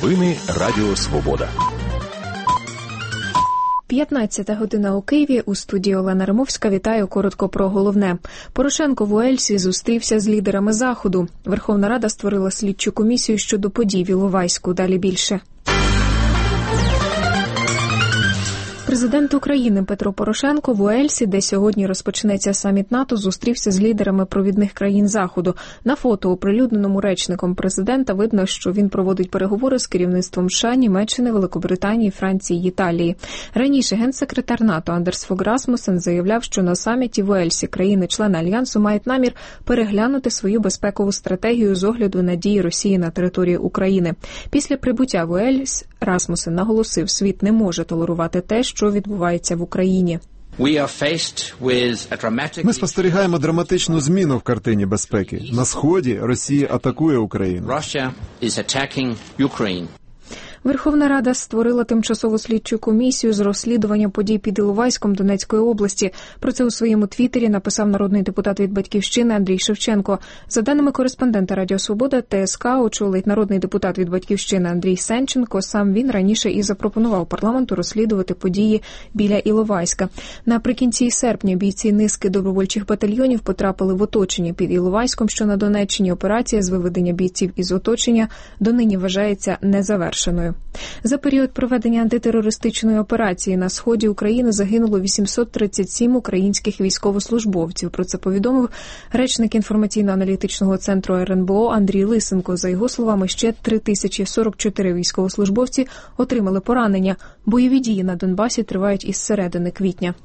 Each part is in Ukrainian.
Новини Радіо Свобода. 15 година у Києві. У студії Олена Римовська. Вітаю. Коротко про головне. Порошенко в Уельсі зустрівся з лідерами Заходу. Верховна Рада створила слідчу комісію щодо подій в Іловайську. Далі більше. Президент України Петро Порошенко в Уельсі, де сьогодні розпочнеться саміт НАТО, зустрівся з лідерами провідних країн Заходу. На фото, оприлюдненому речником президента, видно, що він проводить переговори з керівництвом США, Німеччини, Великобританії, Франції, Італії. Раніше генсекретар НАТО Андерс Фог Расмуссен заявляв, що на саміті в Уельсі країни-члени Альянсу мають намір переглянути свою безпекову стратегію з огляду на дії Росії на території України. Після прибуття в Уельс Расмуссен наголосив, світ не може толерувати те, що відбувається в Україні. Ми спостерігаємо драматичну зміну в картині безпеки. На Сході Росія атакує Україну. Верховна Рада створила тимчасову слідчу комісію з розслідування подій під Іловайськом Донецької області. Про це у своєму твіттері написав народний депутат від «Батьківщини» Андрій Шевченко. За даними кореспондента Радіо Свобода, ТСК очолить народний депутат від «Батьківщини» Андрій Сенченко. Сам він раніше і запропонував парламенту розслідувати події біля Іловайська. Наприкінці серпня бійці низки добровольчих батальйонів потрапили в оточення під Іловайськом, що на Донеччині. Операція з виведення бійців із оточення донині вважається незавершеною. За період проведення антитерористичної операції на сході України загинуло 837 українських військовослужбовців. Про це повідомив речник інформаційно-аналітичного центру РНБО Андрій Лисенко. За його словами, ще 3044 військовослужбовці отримали поранення. Бойові дії на Донбасі тривають із середини квітня.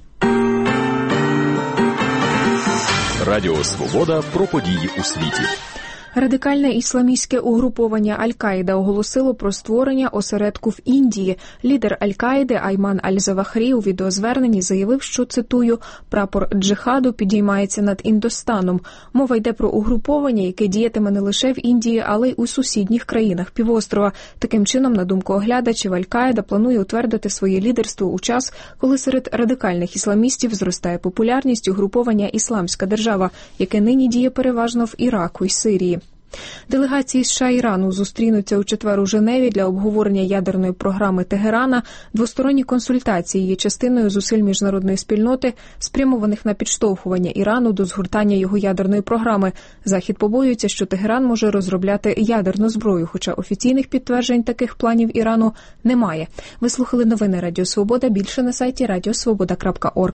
Радіо Свобода про події у світі. Радикальне ісламістське угруповання Аль-Каїда оголосило про створення осередку в Індії. Лідер Аль-Каїди Айман Аль-Завахрі у відеозверненні заявив, що, цитую, «прапор джихаду підіймається над Індостаном». Мова йде про угруповання, яке діятиме не лише в Індії, але й у сусідніх країнах півострова. Таким чином, на думку оглядачів, Аль-Каїда планує утвердити своє лідерство у час, коли серед радикальних ісламістів зростає популярність угруповання «Ісламська держава», яке нині діє переважно в Іраку й Сирії. Делегації США і Ірану зустрінуться у четвер у Женеві для обговорення ядерної програми Тегерана. Двосторонні консультації є частиною зусиль міжнародної спільноти, спрямованих на підштовхування Ірану до згортання його ядерної програми. Захід побоюється, що Тегеран може розробляти ядерну зброю, хоча офіційних підтверджень таких планів Ірану немає. Ви слухали новини Радіо Свобода. Більше на сайті radiosvoboda.org.